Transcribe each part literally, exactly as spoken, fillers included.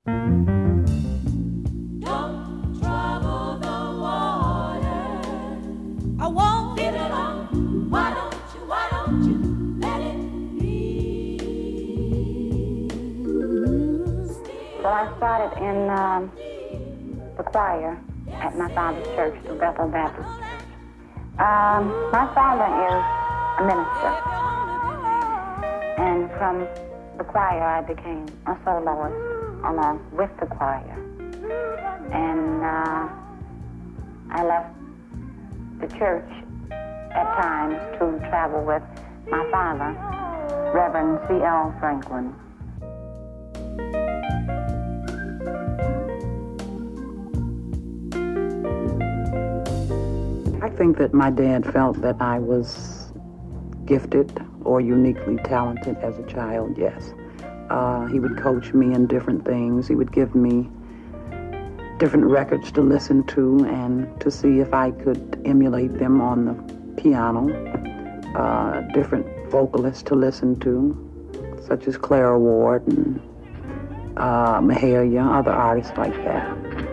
Don't trouble the water. I won't leave it alone. Why don't you, why don't you let it be? So I started in um, the choir at my father's church, the Bethel Baptist Church. Um, my father is a minister, and from the choir I became a soloist along with the choir. And uh, I left the church at times to travel with my father, Reverend C L Franklin. I think that my dad felt that I was gifted or uniquely talented as a child, yes. Uh, he would coach me in different things. He would give me different records to listen to and to see if I could emulate them on the piano. Uh, different vocalists to listen to, such as Clara Ward and uh, Mahalia, other artists like that.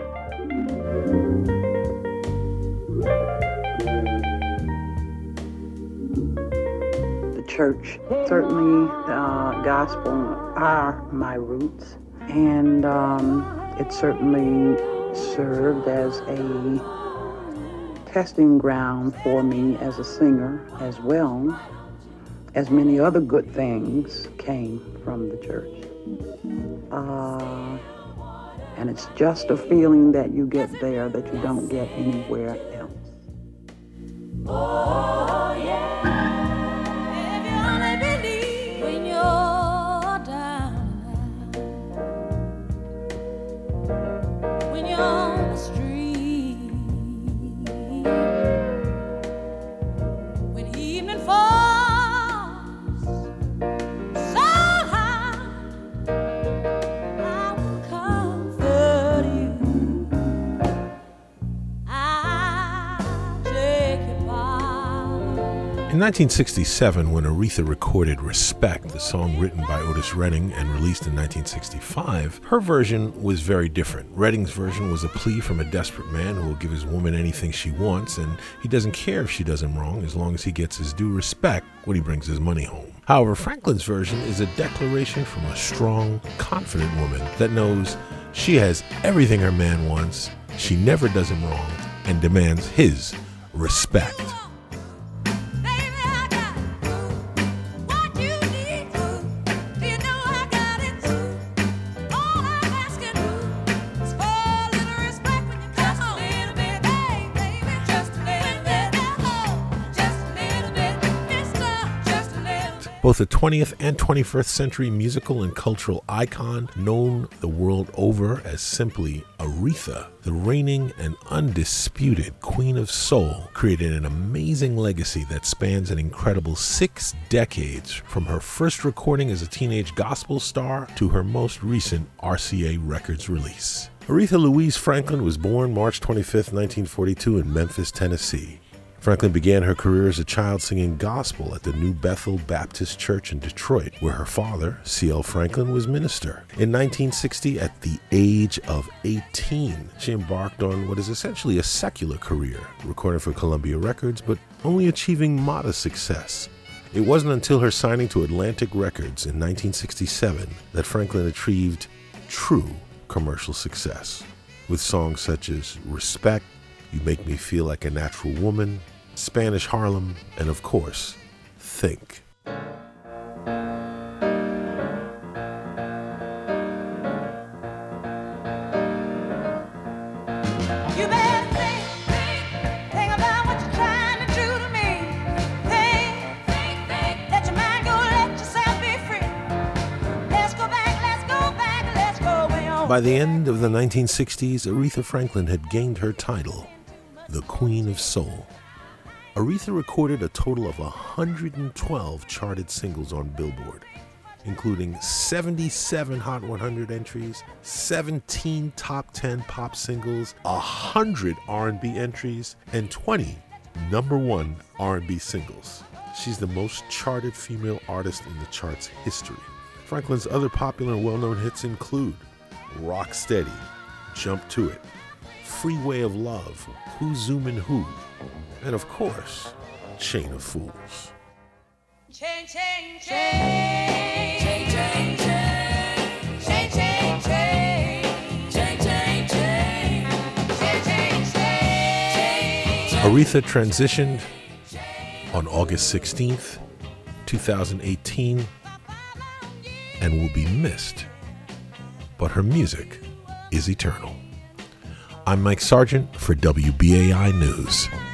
Church, certainly uh, gospel are my roots, and um, it certainly served as a testing ground for me as a singer, as well as many other good things came from the church. Uh, and it's just a feeling that you get there that you don't get anywhere else. Oh, yeah. In nineteen sixty-seven, when Aretha recorded Respect, the song written by Otis Redding and released in nineteen sixty-five, her version was very different. Redding's version was a plea from a desperate man who will give his woman anything she wants, and he doesn't care if she does him wrong as long as he gets his due respect when he brings his money home. However, Franklin's version is a declaration from a strong, confident woman that knows she has everything her man wants, she never does him wrong, and demands his respect. Both a twentieth and twenty-first century musical and cultural icon known the world over as simply Aretha, the reigning and undisputed Queen of Soul, created an amazing legacy that spans an incredible six decades from her first recording as a teenage gospel star to her most recent R C A Records release. Aretha Louise Franklin was born March twenty-fifth, nineteen forty-two in Memphis, Tennessee. Franklin began her career as a child singing gospel at the New Bethel Baptist Church in Detroit, where her father, C L Franklin, was minister. In nineteen sixty, at the age of eighteen, she embarked on what is essentially a secular career, recording for Columbia Records, but only achieving modest success. It wasn't until her signing to Atlantic Records in nineteen sixty-seven that Franklin achieved true commercial success, with songs such as Respect, You Make Me Feel Like a Natural Woman, Spanish Harlem, and of course, Think. By the end of the nineteen sixties, Aretha Franklin had gained her title, the Queen of Soul. Aretha recorded a total of one hundred twelve charted singles on Billboard, including seventy-seven Hot one hundred entries, seventeen top ten pop singles, one hundred R and B entries, and twenty number one R and B singles. She's the most charted female artist in the chart's history. Franklin's other popular and well-known hits include Rock Steady, Jump to It, Freeway of Love, Who's Zoomin' Who, and of course, Chain of Fools. Chain, chain, chain, chain, chain, chain, chain, chain, chain, chain, chain, chain, chain, chain. Aretha transitioned on August sixteenth, twenty eighteen, and will be missed, but her music is eternal. I'm Mike Sargent for W B A I News.